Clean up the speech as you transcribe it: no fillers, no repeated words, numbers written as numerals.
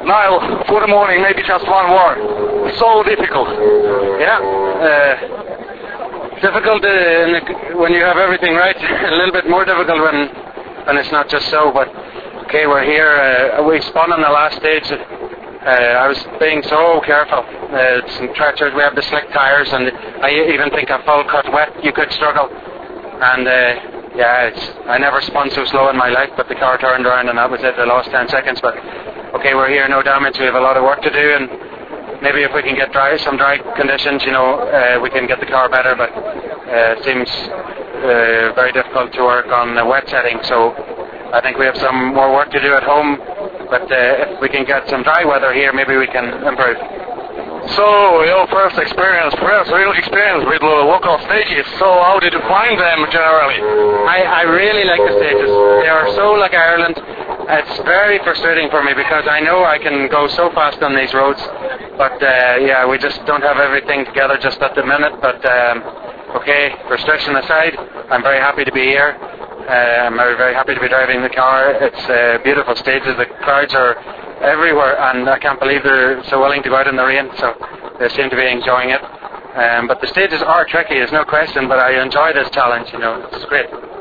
Niall, good morning. Maybe just one word. So difficult. Yeah. Difficult when you have everything right. A little bit more difficult when it's not just so. But okay, we're here. We spun on the last stage. I was being so careful. Some treacherous. We have the slick tyres, and I even think a full cut wet you could struggle. And I never spun so slow in my life, but the car turned around and that was it. I lost 10 seconds, but okay, we're here, no damage. We have a lot of work to do, and maybe if we can get some dry conditions, we can get the car better, but it seems very difficult to work on the wet setting, so I think we have some more work to do at home, but if we can get some dry weather here, maybe we can improve. So, your first real experience with local stages. So, how did you find them generally? I really like the stages. They are so like Ireland. It's very frustrating for me because I know I can go so fast on these roads, but we just don't have everything together just at the minute. But okay, frustration aside, I'm very happy to be here. I'm very, very happy to be driving the car. It's beautiful stages. The crowds are everywhere, and I can't believe they're so willing to go out in the rain, so they seem to be enjoying it. But the stages are tricky, there's no question, but I enjoy this challenge, it's great.